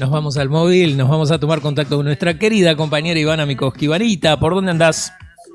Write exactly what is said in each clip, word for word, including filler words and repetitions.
Nos vamos al móvil, nos vamos a tomar contacto con nuestra querida compañera Ivana Mikoski. Ivanita, ¿por dónde andás?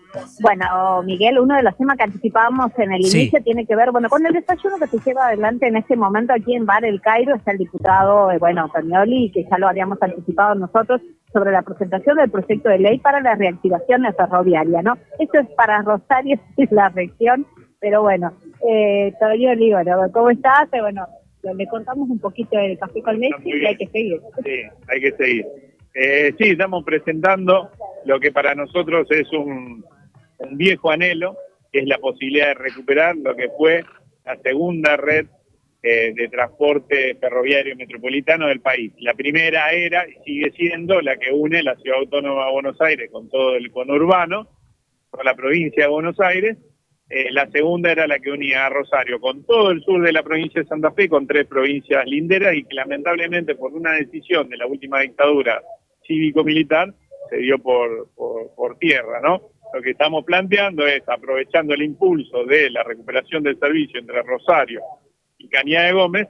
Bueno, Miguel, uno de los temas que anticipábamos en el Sí. inicio tiene que ver, bueno, con el desayuno que se lleva adelante en este momento aquí en Bar El Cairo. Está el diputado, eh, bueno, Tognoli, que ya lo habíamos anticipado nosotros, sobre la presentación del proyecto de ley para la reactivación ferroviaria, ¿no? Esto es para Rosario y la región, pero bueno, eh, Tognoli, bueno, ¿cómo estás? Eh, bueno, le contamos un poquito del café con leche y hay que seguir. Sí, hay que seguir. Eh, sí, estamos presentando lo que para nosotros es un, un viejo anhelo, que es la posibilidad de recuperar lo que fue la segunda red eh, de transporte ferroviario metropolitano del país. La primera era y sigue siendo la que une la Ciudad Autónoma de Buenos Aires con todo el conurbano, con la provincia de Buenos Aires. Eh, la segunda era la que unía a Rosario con todo el sur de la provincia de Santa Fe, con tres provincias linderas, y que lamentablemente por una decisión de la última dictadura cívico-militar se dio por, por, por tierra, ¿no? Lo que estamos planteando es, aprovechando el impulso de la recuperación del servicio entre Rosario y Cañada de Gómez,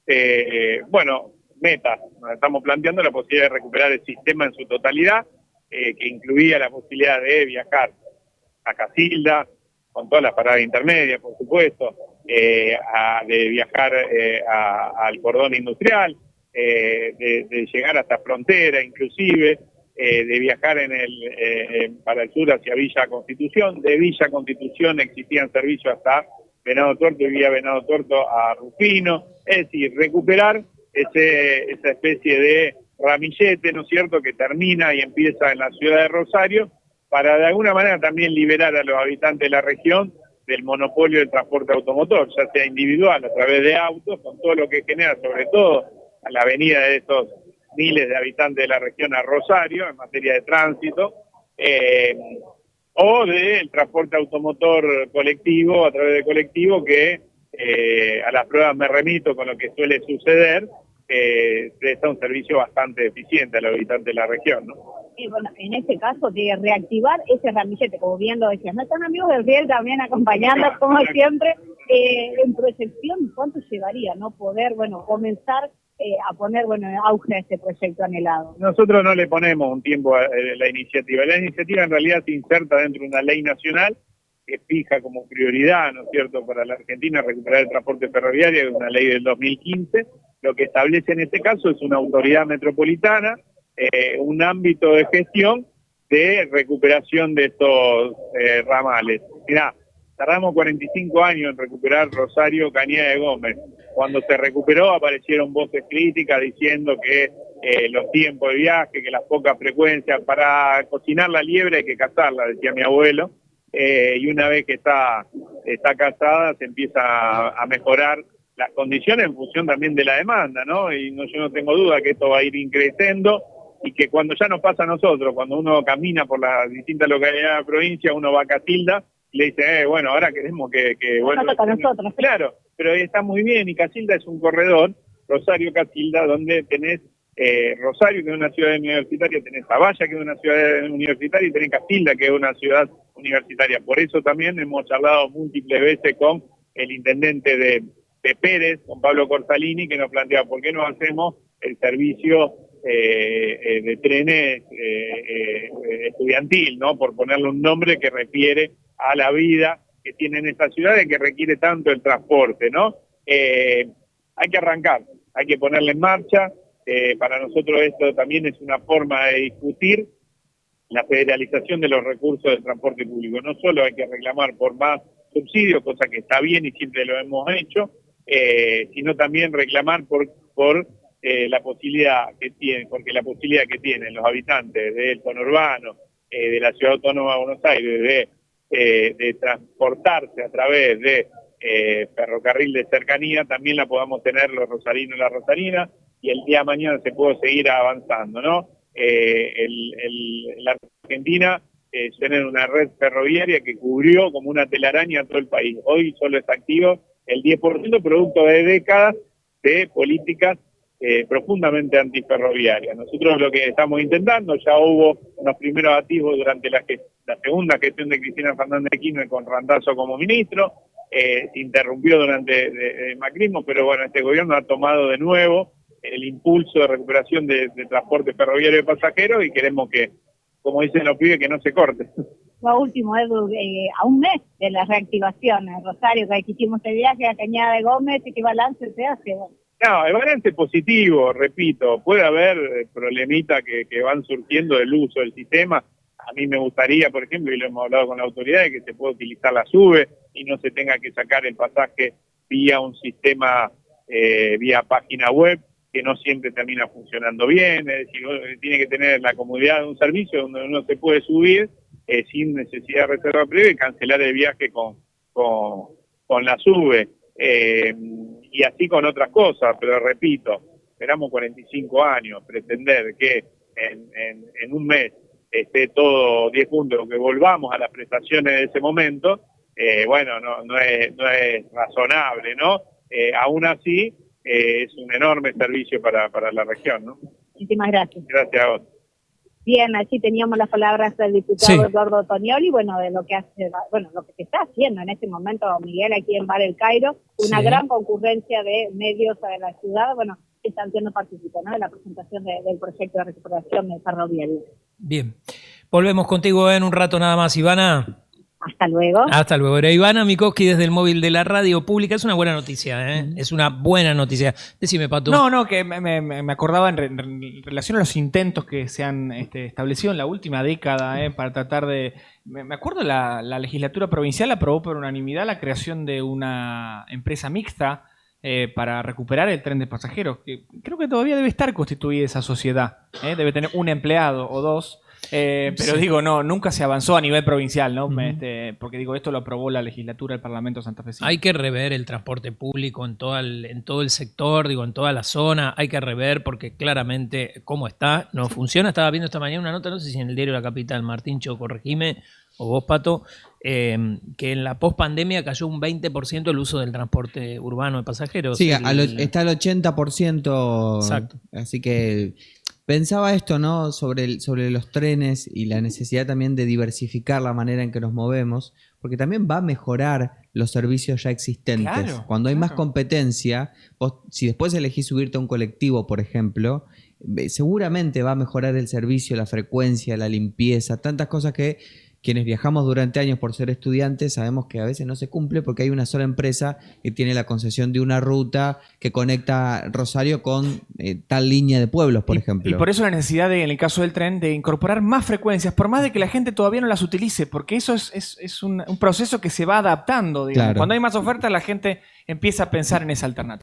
eh, bueno, metas. Nos estamos planteando la posibilidad de recuperar el sistema en su totalidad, eh, que incluía la posibilidad de viajar a Casilda, con todas las paradas intermedias, por supuesto, eh, a, de viajar eh, a, al cordón industrial, eh, de, de llegar hasta Frontera, inclusive, eh, de viajar en el eh, para el sur hacia Villa Constitución. De Villa Constitución existían servicios hasta Venado Tuerto y vía Venado Tuerto a Rufino. Es decir, recuperar ese, esa especie de ramillete, ¿no es cierto?, que termina y empieza en la ciudad de Rosario, para de alguna manera también liberar a los habitantes de la región del monopolio del transporte automotor, ya sea individual, a través de autos, con todo lo que genera, sobre todo a la venida de estos miles de habitantes de la región a Rosario, en materia de tránsito, eh, o del transporte automotor colectivo, a través de colectivo, que eh, a las pruebas me remito con lo que suele suceder, eh, presta un servicio bastante eficiente a los habitantes de la región, ¿no? Y bueno, en este caso de reactivar ese ramillete, como bien lo decías, no están amigos del Riel también acompañando, como siempre, eh, en proyección, ¿cuánto llevaría, no? Poder, bueno, comenzar eh, a poner, bueno, en auge a este proyecto anhelado. Nosotros no le ponemos un tiempo a la iniciativa. La iniciativa en realidad se inserta dentro de una ley nacional que fija como prioridad, ¿no es cierto?, para la Argentina recuperar el transporte ferroviario, que es una ley del dos mil quince. Lo que establece en este caso es una autoridad metropolitana, Eh, un ámbito de gestión de recuperación de estos eh, ramales. Mirá, tardamos cuarenta y cinco años en recuperar Rosario Cañada de Gómez. Cuando se recuperó aparecieron voces críticas diciendo que eh, los tiempos de viaje, que las pocas frecuencias, para cocinar la liebre hay que cazarla, decía mi abuelo, eh, y una vez que está, está cazada se empieza a, a mejorar las condiciones en función también de la demanda, ¿no? Y no, yo no tengo duda que esto va a ir increciendo, y que cuando ya nos pasa a nosotros, cuando uno camina por las distintas localidades de la provincia, uno va a Casilda y le dice, eh, bueno, ahora queremos que... que bueno, bueno, toca a nosotros. Claro, pero está muy bien, y Casilda es un corredor, Rosario-Casilda, donde tenés eh, Rosario, que es una ciudad universitaria, tenés Zavalla, que es una ciudad universitaria, y tenés Casilda, que es una ciudad universitaria. Por eso también hemos charlado múltiples veces con el intendente de, de Pérez, con Pablo Corsalini, que nos plantea, ¿por qué no hacemos el servicio Eh, eh, de trenes eh, eh, estudiantil, ¿no? Por ponerle un nombre que refiere a la vida que tienen estas ciudades, que requiere tanto el transporte, ¿no? Eh, hay que arrancar, hay que ponerle en marcha. Eh, para nosotros esto también es una forma de discutir la federalización de los recursos del transporte público. No solo hay que reclamar por más subsidios, cosa que está bien y siempre lo hemos hecho, eh, sino también reclamar por... por Eh, la posibilidad que tienen, porque la posibilidad que tienen los habitantes del conurbano, eh, de la Ciudad Autónoma de Buenos Aires, de, eh, de transportarse a través de eh, ferrocarril de cercanía, también la podamos tener los rosarinos y las rosarinas, y el día de mañana se puede seguir avanzando, ¿no? Eh, el, el, la Argentina eh, tiene una red ferroviaria que cubrió como una telaraña a todo el país. Hoy solo es activo el diez por ciento, producto de décadas de políticas Eh, profundamente antiferroviaria. Nosotros lo que estamos intentando, ya hubo unos primeros atisbos durante la, la segunda gestión de Cristina Fernández de Kirchner con Randazzo como ministro, eh, se interrumpió durante el macrismo, pero bueno, este gobierno ha tomado de nuevo el impulso de recuperación de, de transporte ferroviario de pasajeros y queremos que, como dicen los pibes, que no se corte. Lo último, Edu, eh, a un mes de la reactivación en Rosario, que hicimos el viaje a Cañada de Gómez, ¿qué balance se hace? No, el balance es positivo, repito, puede haber problemitas que, que van surgiendo del uso del sistema. A mí me gustaría, por ejemplo, y lo hemos hablado con la autoridad, que se pueda utilizar la SUBE y no se tenga que sacar el pasaje vía un sistema, eh, vía página web, que no siempre termina funcionando bien. Es decir, tiene que tener la comodidad de un servicio donde uno se puede subir eh, sin necesidad de reserva previa y cancelar el viaje con, con, con la SUBE. Eh, y así con otras cosas, pero repito, esperamos cuarenta y cinco años, pretender que en, en, en un mes esté todo diez puntos, que volvamos a las prestaciones de ese momento, eh, bueno, no, no, es, no es razonable, ¿no? Eh, aún así, eh, es un enorme servicio para, para la región, ¿no? Muchísimas gracias. Gracias a vos. Bien, así teníamos las palabras del diputado Sí. Eduardo Tonioli, bueno, de lo que hace, bueno, lo que se está haciendo en este momento, Miguel, aquí en Bar El Cairo, una Sí. gran concurrencia de medios de la ciudad, bueno, que Santiago participó, ¿no?, de la presentación de, del proyecto de recuperación de ferroviario. Bien. Volvemos contigo en un rato nada más, Ivana. Hasta luego. Hasta luego. Era Ivana Mikoski desde el móvil de la radio pública. Es una buena noticia, ¿eh? Es una buena noticia. Decime, Pato. No, no, que me, me, me acordaba en, re, en relación a los intentos que se han este, establecido en la última década eh, para tratar de... Me, me acuerdo la, la legislatura provincial aprobó por unanimidad la creación de una empresa mixta eh, para recuperar el tren de pasajeros. Que creo que todavía debe estar constituida esa sociedad. Eh, debe tener un empleado o dos. Eh, pero sí. digo, no, nunca se avanzó a nivel provincial, ¿no? Uh-huh. Este, porque digo, esto lo aprobó la legislatura del Parlamento santafesino. Hay que rever el transporte público en todo el, en todo el sector, digo, en toda la zona. Hay que rever porque claramente cómo está, no funciona. Estaba viendo esta mañana una nota, no sé si en el diario La Capital, Martín Cho, corregime, o vos, Pato, eh, que en la pospandemia cayó un veinte por ciento el uso del transporte urbano de pasajeros. Sí, el, al, está al ochenta por ciento. Exacto. Así que... Pensaba esto, ¿no? Sobre, el, sobre los trenes y la necesidad también de diversificar la manera en que nos movemos, porque también va a mejorar los servicios ya existentes. Claro, Cuando hay claro. más competencia, vos, si después elegís subirte a un colectivo, por ejemplo, seguramente va a mejorar el servicio, la frecuencia, la limpieza, tantas cosas que quienes viajamos durante años por ser estudiantes sabemos que a veces no se cumple porque hay una sola empresa que tiene la concesión de una ruta que conecta Rosario con eh, tal línea de pueblos, por y, ejemplo. Y por eso la necesidad, de, en el caso del tren, de incorporar más frecuencias, por más de que la gente todavía no las utilice, porque eso es, es, es un, un proceso que se va adaptando. Digamos. Claro. Cuando hay más oferta, la gente empieza a pensar en esa alternativa.